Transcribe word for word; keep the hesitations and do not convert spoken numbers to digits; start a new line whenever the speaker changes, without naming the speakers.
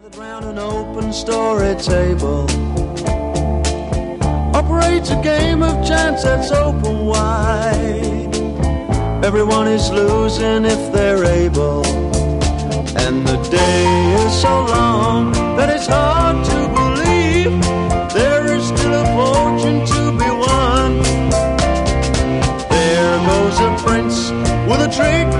Round an open story table operates a game of chance that's open wide. Everyone is losing if they're able, and the day is so long that it's hard to believe there is still a fortune to be won. There goes a prince with a trick